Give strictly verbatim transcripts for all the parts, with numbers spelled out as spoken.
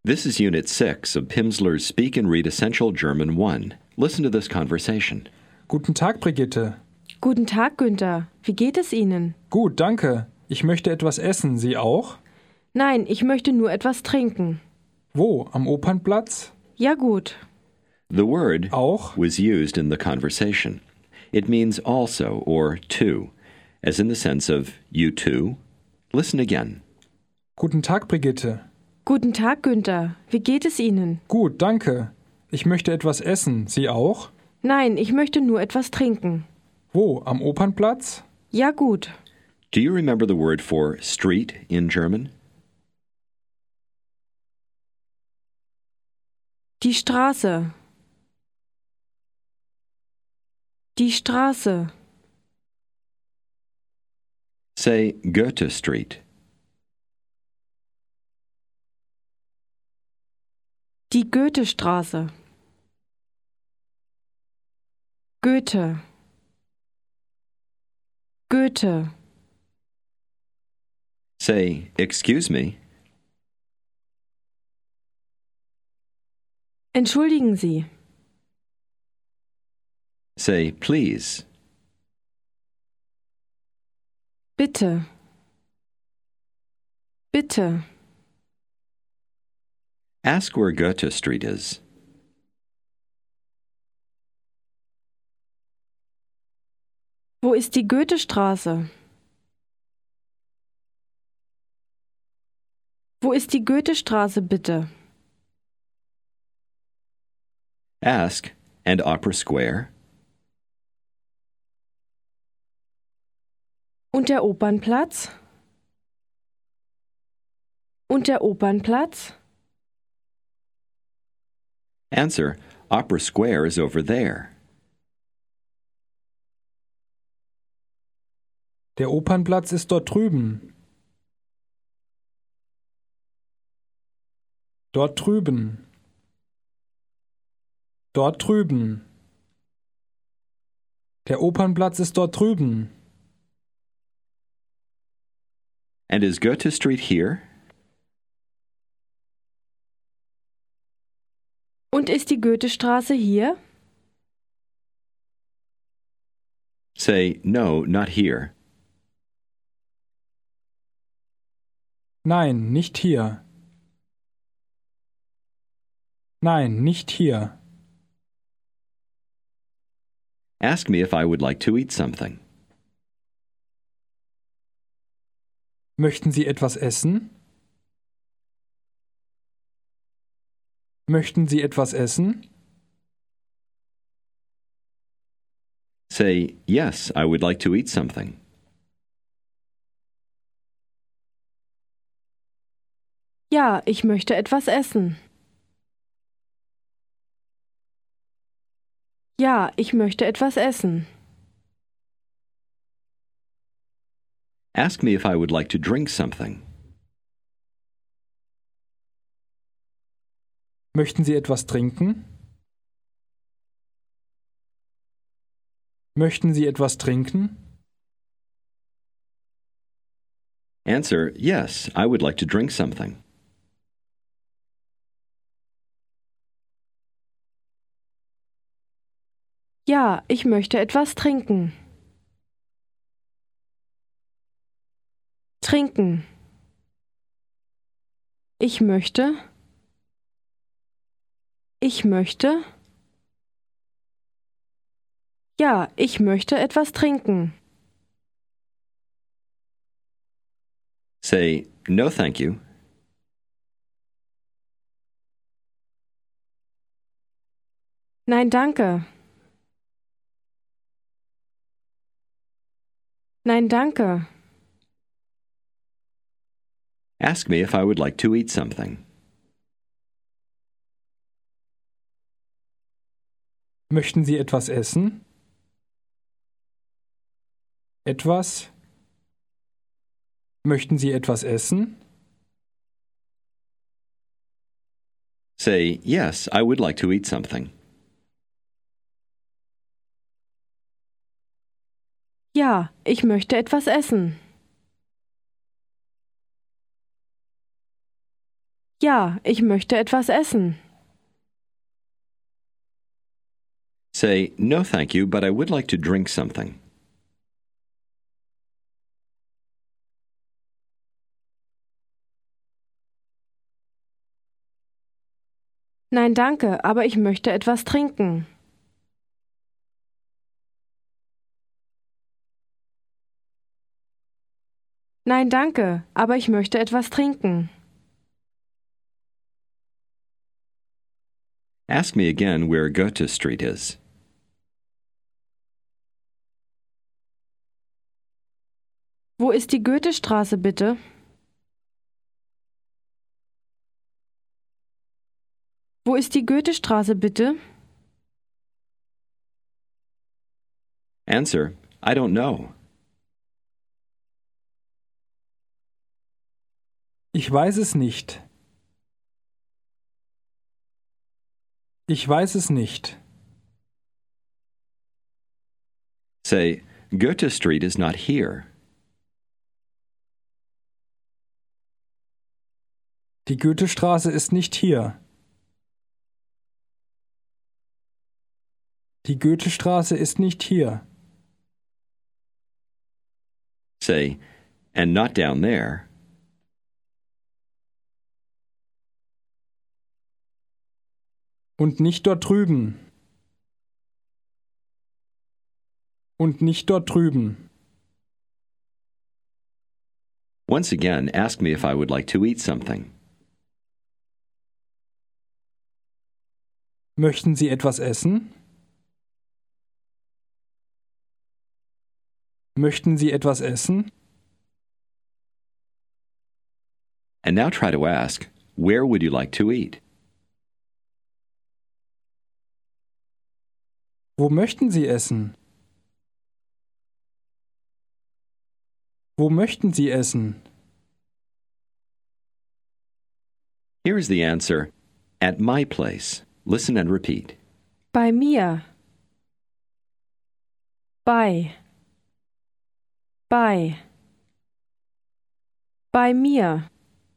This is Unit six of Pimsleur's Speak and Read Essential German one. Listen to this conversation. Guten Tag, Brigitte. Guten Tag, Günther. Wie geht es Ihnen? Gut, danke. Ich möchte etwas essen. Sie auch? Nein, ich möchte nur etwas trinken. Wo? Am Opernplatz? Ja gut. The word Auch? was used in the conversation. It means also or too, as in the sense of you too. Listen again. Guten Tag, Brigitte. Guten Tag, Günther. Wie geht es Ihnen? Gut, danke. Ich möchte etwas essen. Sie auch? Nein, ich möchte nur etwas trinken. Wo? Am Opernplatz? Ja gut. Do you remember the word for street in German? Die Straße. Die Straße. Say Goethe Street. Die Goethestraße. Goethe. Goethe. Say, excuse me. Entschuldigen Sie. Say, please. Bitte. Bitte. Ask where Goethe Street is. Wo ist die Goethestraße? Wo ist die Goethestraße, bitte? Ask, and Opera Square? Und der Opernplatz? Und der Opernplatz? Answer, Opera Square is over there. Der Opernplatz ist dort drüben. Dort drüben. Dort drüben. Der Opernplatz ist dort drüben. And is Goethe Street here? Und ist die Goethestraße hier? Say, no, not here. Nein, nicht hier. Nein, nicht hier. Ask me if I would like to eat something. Möchten Sie etwas essen? Möchten Sie etwas essen? Say, yes, I would like to eat something. Ja, ich möchte etwas essen. Ja, ich möchte etwas essen. Ask me if I would like to drink something. Möchten Sie etwas trinken? Möchten Sie etwas trinken? Answer, yes, I would like to drink something. Ja, ich möchte etwas trinken. Trinken. Ich möchte. Ich möchte. Ja, ich möchte etwas trinken. Say, no thank you. Nein, danke. Nein, danke. Ask me if I would like to eat something. Möchten Sie etwas essen? Etwas? Möchten Sie etwas essen? Say, yes, I would like to eat something. Ja, ich möchte etwas essen. Ja, ich möchte etwas essen. Say, no thank you, but I would like to drink something. Nein, danke, aber ich möchte etwas trinken. Nein, danke, aber ich möchte etwas trinken. Ask me again where Goethe Street is. Wo ist die Goethestraße, bitte? Wo ist die Goethestraße, bitte? Answer, I don't know. Ich weiß es nicht. Ich weiß es nicht. Say, Goethe Street is not here. Die Goethestraße ist nicht hier. Die Goethestraße ist nicht hier. Say, and not down there. Und nicht dort drüben. Und nicht dort drüben. Once again, ask me if I would like to eat something. Möchten Sie etwas essen? Möchten Sie etwas essen? And now try to ask, where would you like to eat? Wo möchten Sie essen? Wo möchten Sie essen? Here is the answer, at my place. Listen and repeat. Bei mir. Bei. Bei. Bei mir.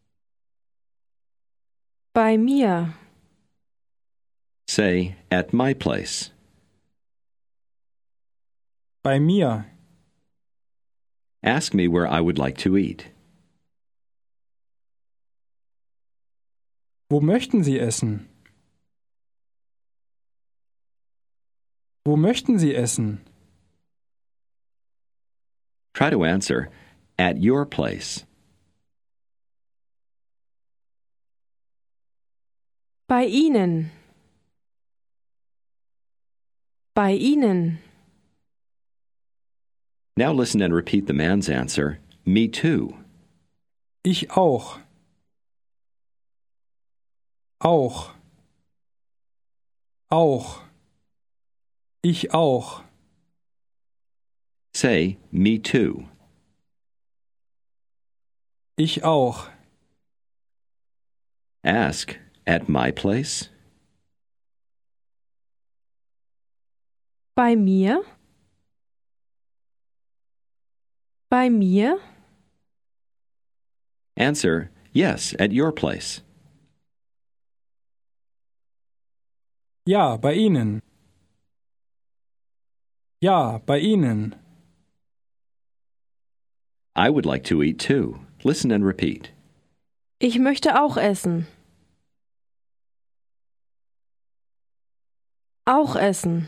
Bei mir. Say, at my place. Bei mir. Ask me where I would like to eat. Wo möchten Sie essen? Wo möchten Sie essen? Try to answer, at your place. Bei Ihnen. Bei Ihnen. Now listen and repeat the man's answer, me too. Ich auch. Auch. Auch. Ich auch. Say, me too. Ich auch. Ask, at my place. Bei mir. Bei mir. Answer, yes, at your place. Ja, bei Ihnen. Ja, bei Ihnen. I would like to eat too. Listen and repeat. Ich möchte auch essen. Auch essen.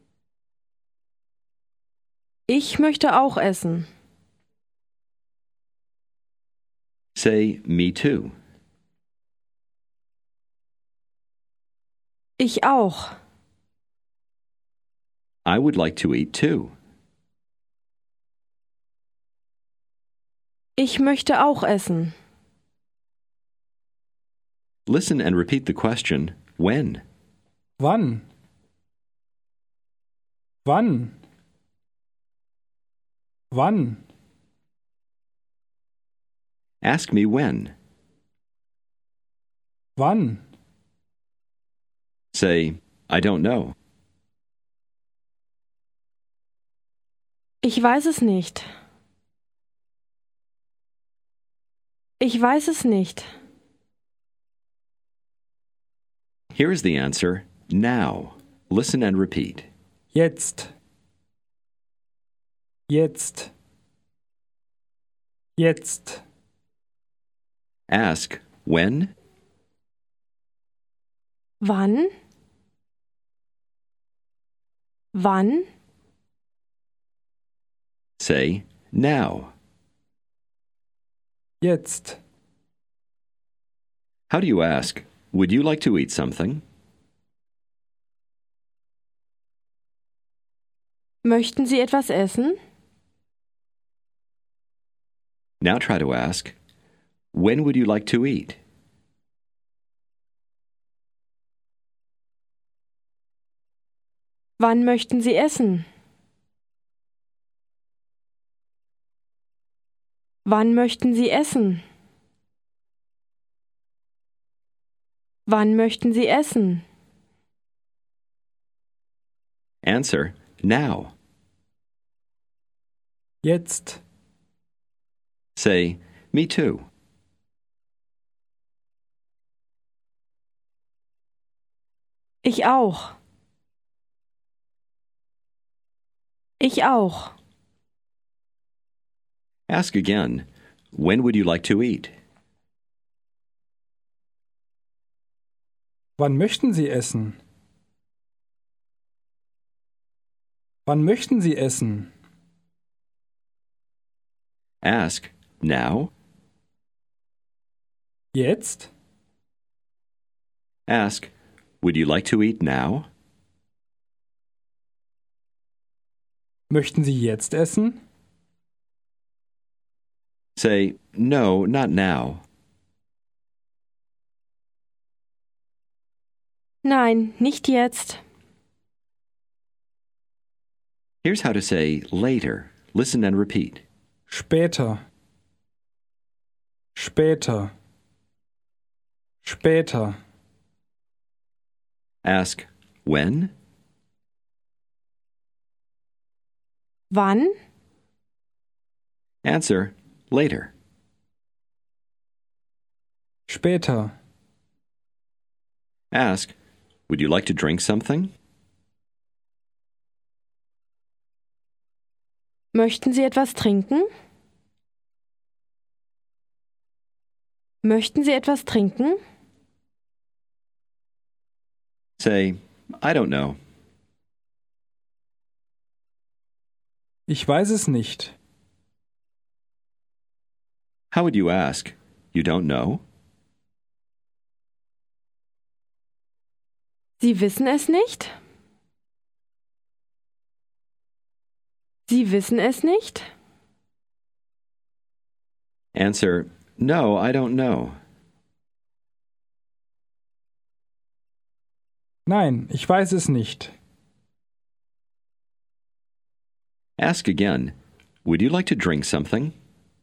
Ich möchte auch essen. Say, me too. Ich auch. I would like to eat too. Ich möchte auch essen. Listen and repeat the question, when? Wann? Wann? Wann? Ask me when. Wann? Say, I don't know. Ich weiß es nicht. Ich weiß es nicht. Here is the answer, now. Listen and repeat. Jetzt. Jetzt. Jetzt. Ask, when? Wann? Wann? Say, now. Jetzt. How do you ask, would you like to eat something? Möchten Sie etwas essen? Now try to ask, when would you like to eat? Wann möchten Sie essen? Wann möchten Sie essen? Wann möchten Sie essen? Answer, now. Jetzt. Say, me too. Ich auch. Ich auch. Ask again, when would you like to eat? Wann möchten Sie essen? Wann möchten Sie essen? Ask, now. Jetzt? Ask, would you like to eat now? Möchten Sie jetzt essen? Say, no, not now. Nein, nicht jetzt. Here's how to say later. Listen and repeat. Später. Später. Später. Ask, when? Wann? Answer, later. Später. Ask, would you like to drink something? Möchten Sie etwas trinken? Möchten Sie etwas trinken? Say, I don't know. Ich weiß es nicht. How would you ask? You don't know? Sie wissen es nicht? Sie wissen es nicht? Answer, no, I don't know. Nein, ich weiß es nicht. Ask again, would you like to drink something?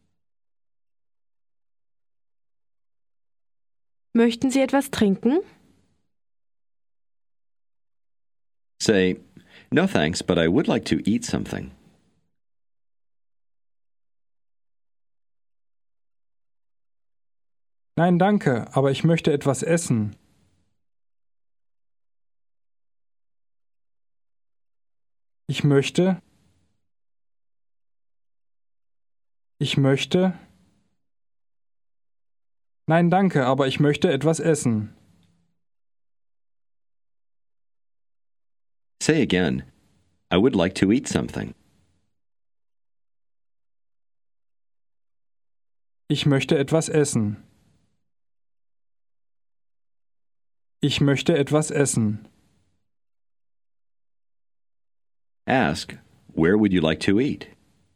Möchten Sie etwas trinken? Say, no thanks, but I would like to eat something. Nein, danke, aber ich möchte etwas essen. Ich möchte. Ich möchte. Nein, danke, aber ich möchte etwas essen. Say again, I would like to eat something. Ich möchte etwas essen. Ich möchte etwas essen. Ask, where would you like to eat?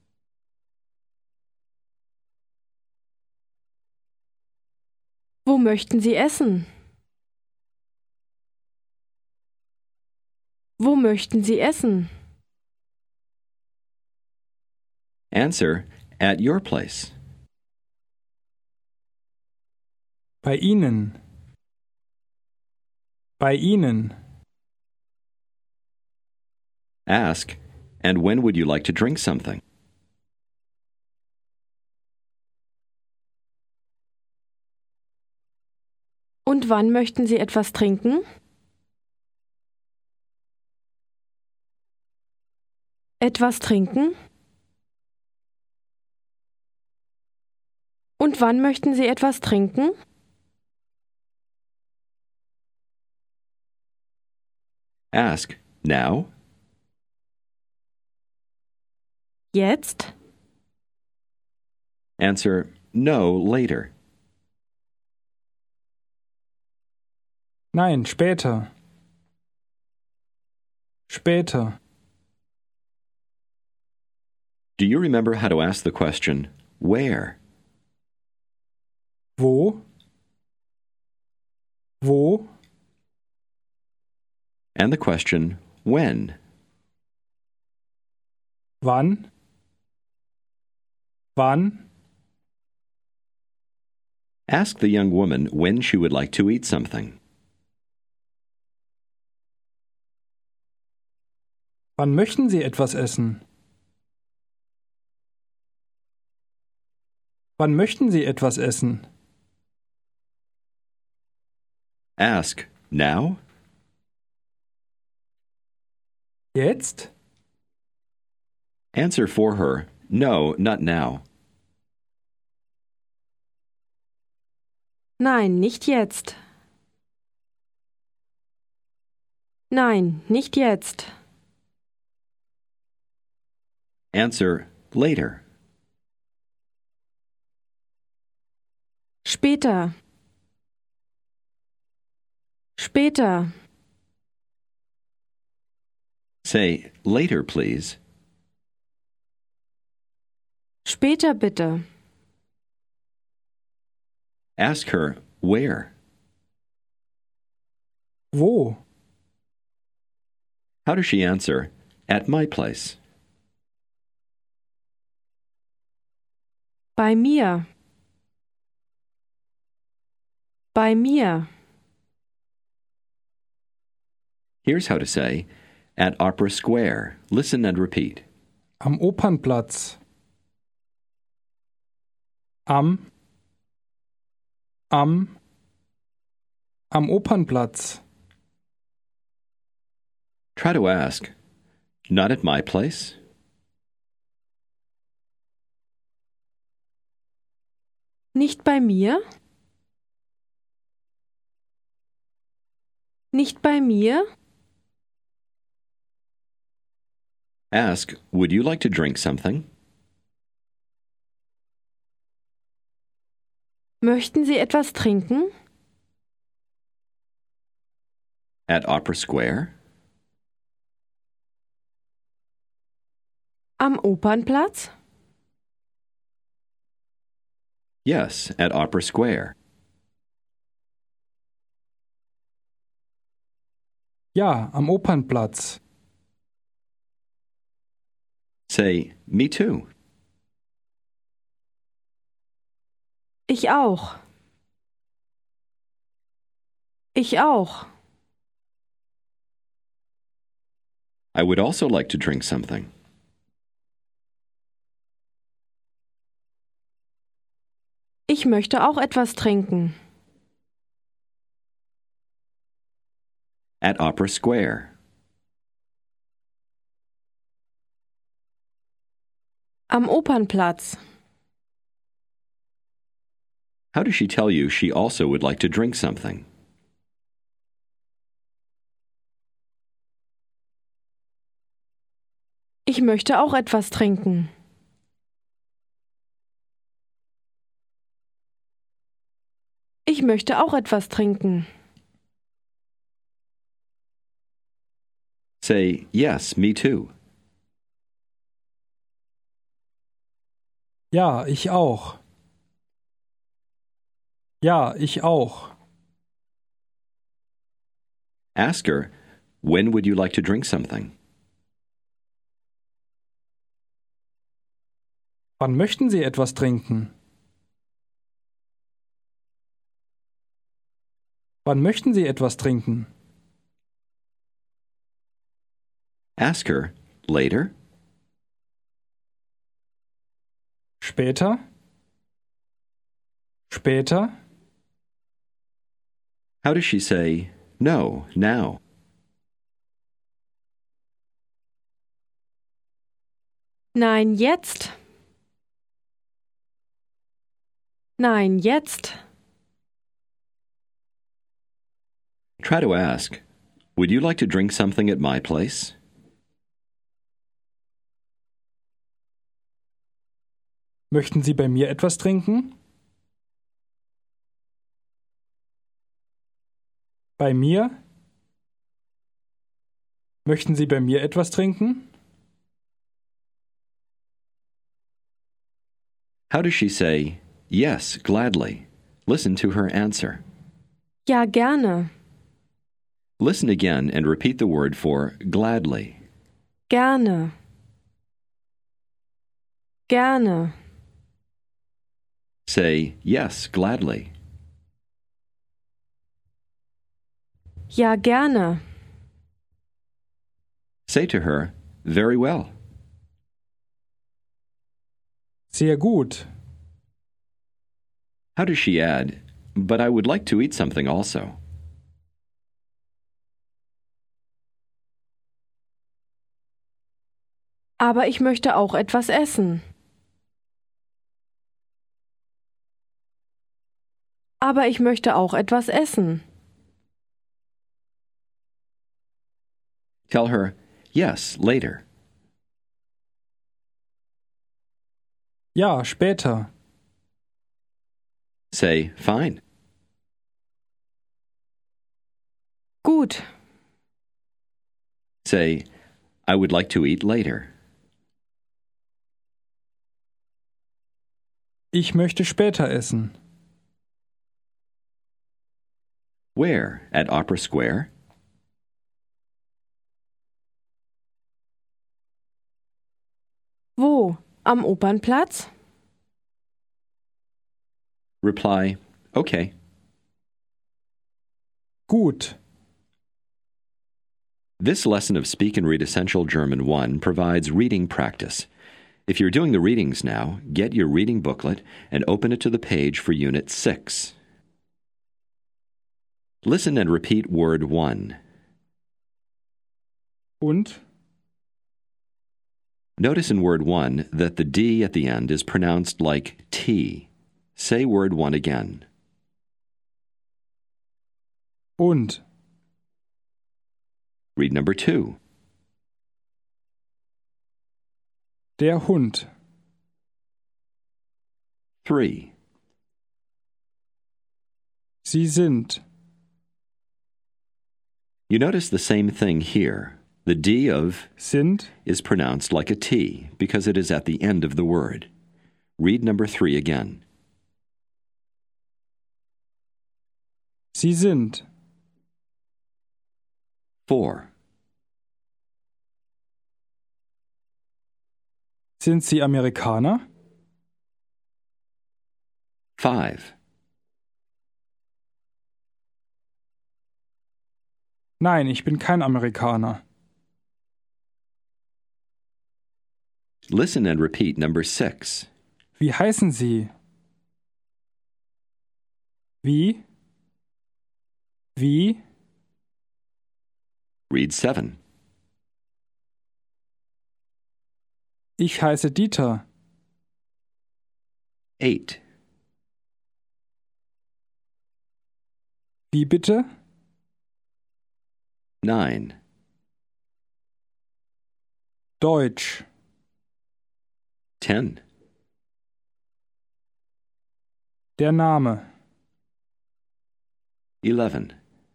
Wo möchten Sie essen? Wo möchten Sie essen? Answer, at your place. Bei Ihnen. Bei Ihnen. Ask, and when would you like to drink something? Und wann möchten Sie etwas trinken? Etwas trinken? Und wann möchten Sie etwas trinken? Ask, now? Jetzt? Answer, no, later. Nein, später. Später. Do you remember how to ask the question, where? Wo? Wo? And the question, when? Wann? Wann? Ask the young woman when she would like to eat something. Wann möchten Sie etwas essen? Wann möchten Sie etwas essen? Ask, now? Jetzt? Answer for her, no, not now. Nein, nicht jetzt. Nein, nicht jetzt. Answer, later. Später. Später. Say, later, please. Später bitte. Ask her, where? Wo? How does she answer, at my place? Bei mir. Bei mir. Here's how to say, at Opera Square. Listen and repeat. Am Opernplatz. Am. Am. Am Opernplatz. Try to ask, not at my place? Nicht bei mir? Nicht bei mir? Ask, would you like to drink something? Möchten Sie etwas trinken? At Opera Square? Am Opernplatz? Yes, at Opera Square. Ja, am Opernplatz. Say, me too. Ich auch. Ich auch. I would also like to drink something. Ich möchte auch etwas trinken. At Opera Square. Am Opernplatz. How does she tell you she also would like to drink something? Ich möchte auch etwas trinken. Ich möchte auch etwas trinken. Say, yes, me too. Ja, ich auch. Ja, ich auch. Ask her, when would you like to drink something? Wann möchten Sie etwas trinken? Wann möchten Sie etwas trinken? Ask her, later? Später? Später? How does she say, no, now? Nein, jetzt. Nein, jetzt. Try to ask, would you like to drink something at my place? Möchten Sie bei mir etwas trinken? Bei mir? Möchten Sie bei mir etwas trinken? How does she say, yes, gladly? Listen to her answer. Ja, gerne. Listen again and repeat the word for gladly. Gerne. Gerne. Say, yes, gladly. Ja, gerne. Say to her, very well. Sehr gut. How does she add, but I would like to eat something also? Aber ich möchte auch etwas essen. Aber ich möchte auch etwas essen. Tell her, yes, later. Ja, später. Say, fine. Gut. Say, I would like to eat later. Ich möchte später essen. Where? At Opera Square? Wo? Am Opernplatz? Reply, okay. Gut. This lesson of Speak and Read Essential German one provides reading practice. If you're doing the readings now, get your reading booklet and open it to the page for Unit six. Listen and repeat word one. Und? Notice in word one that the D at the end is pronounced like T. Say word one again. Und? Read number two. Der Hund. Three. Sie sind. You notice the same thing here. The D of Sind. is pronounced like a T because it is at the end of the word. Read number three again. Sie sind. Four. Sind Sie Amerikaner? Five. Nein, ich bin kein Amerikaner. Listen and repeat number six. Wie heißen Sie? Wie? Wie? Read seven. Ich heiße Dieter. Eight. Wie bitte? Nine. Deutsch. Ten. Der Name. Eleven.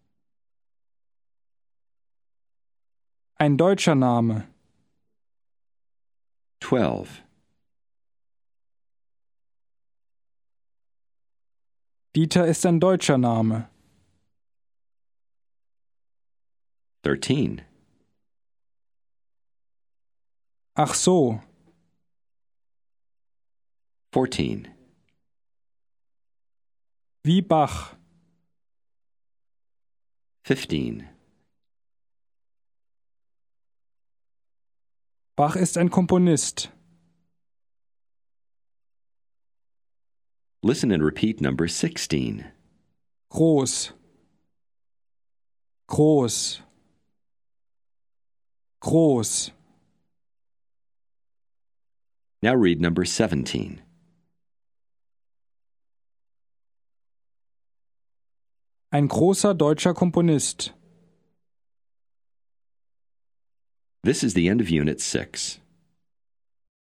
Ein deutscher Name. Twelve. Dieter ist ein deutscher Name. Thirteen. Ach so. Fourteen. Wie Bach. Fifteen. Bach ist ein Komponist. Listen and repeat number sixteen. Groß. Groß. Groß. Now read number seventeen. Ein großer deutscher Komponist. This is the end of Unit six.